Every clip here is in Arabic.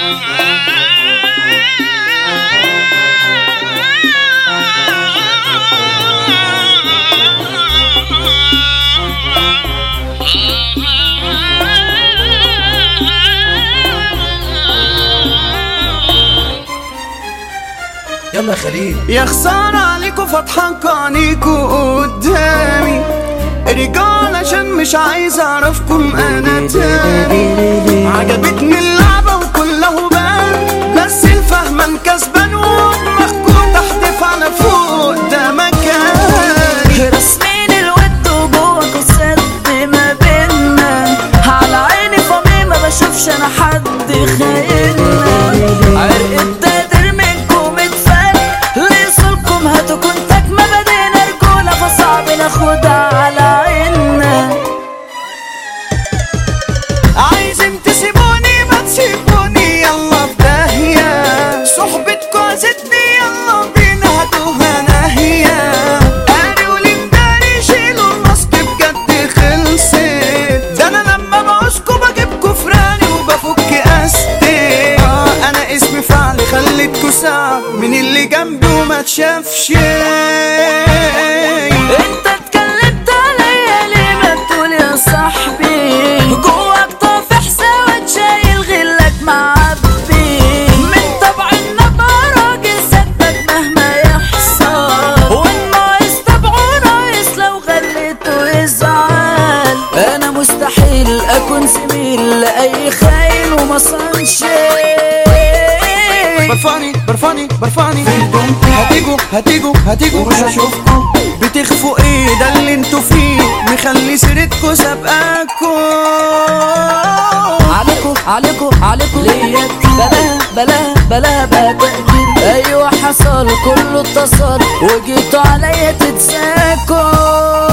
يلا خليل. يا خسارة عليكوا فاتحة عينيكوا قدامي رجال عشان مش عايز اعرفكم انا تاني. عجبتني اللعبة وكله بان بس الفهمان كسبان ودماغكوا تحت فانا فوق ده مكاني. رسمين الود وجواكوا سد ما بينا على عيني فمي ما بشوفش انا حد خايلنا. عرق التقدير منكم اتفك لصولكم هاتوا كنتك ما بدينا رجولة فصعب ناخدها على عيننا. عايزين تسيبوني ما تسيبوني يلا في داهية صحبتكوا عزتني يلا بينا هاتوها ناهية. قاري ولمداري شيلوا الماسك بجد خلصت ده انا لما بعوزكوا بجيبكوا فراني وبفك قاستي. انا اسمي فعل خليتكوا ساعة من اللي جنبي وما تشافش. انت اتكلمت عليا ليه ما تقول يا صاحبي جواك طافح سواد شايل غلك معبي. من طبع النبع راجل سدك مهما يحصل والناقص طبعه ناقص لو غليته يزعل. انا مستحيل اكون زميل لاي خاين وما صنش. برفاني هتيجوا مش هشوفكوا بتخفوا ايه ده اللي انتوا فيه مخلي سيرتكوا سابقاكوا. عليكوا ليا بلا بقى تقدير. ايوه حصل كله اتصل وجيتوا عليا تتساكوا.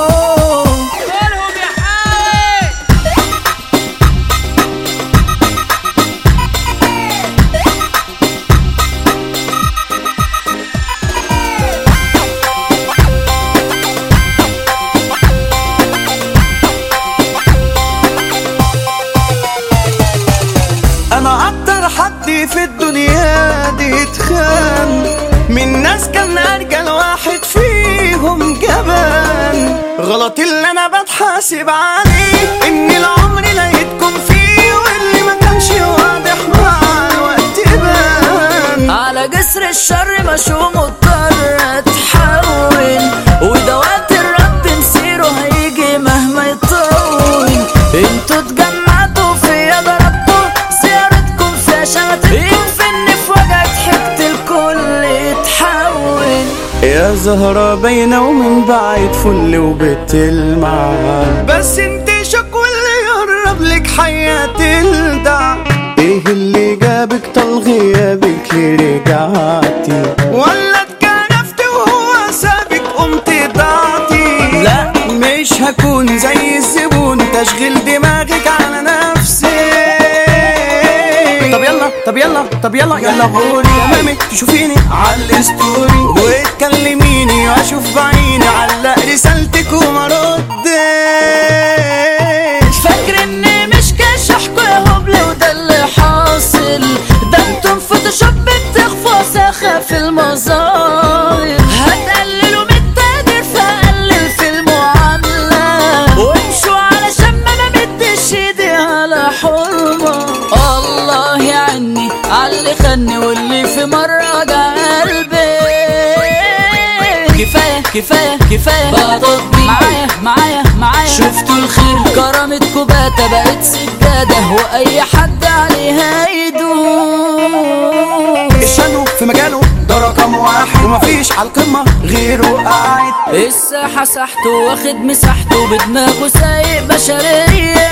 انا اكتر حد في الدنيا دي اتخان من ناس كان ارجل واحد فيهم جبان. غلط اللي انا بتحاسب عليه ان العمر لقيتكم فيه واللي ما كانش واضح مع الوقت بان. على جسر الشر مشوم مضطر اتحول وده وقت الرب مسيره هيجي مهما يطول. انتوا اتجمعتوا فيا ضربتوا زيارتكم فيها شمتتكم فيني في وجع ضحكت الكل اتحول. يا زهرة باينة ومن بعيد فل وبتلمع بس انت شكوى اللي يقرب لك حياة تلدع. ايه اللي جابك طال غيابك ليه رجعتي ولا اتكرفت وهو سابك قمت ضعتي. لا مش هكون زي الزبون تشغيل دماغك على نفسي. طب يلا قولي امامك تشوفيني على الستوري وتكلميني واشوف بعيني علق رسالتك وما ردش. فاكر اني مش كاشحكوا يا هبل وده اللي حاصل ده انتم فوتوشوب بتخفوا ساخة في المظاهر. هتقللوا من التقدير فقلل في المعاملة وامشوا علشان ما مدش ايدي على حرمة. الله يعني عاللي خدني واللي في مرة جا قلبي. كفاية بقى تطبيق معايا شفتوا الخير كرامتكوا باتا بقت سجادة واي حد عليها يدوس. الشانو في مجاله ده رقم واحد ومفيش عالقمة غيره قاعد. الساحة ساحته واخد مساحته بدماغه سايق بشرية.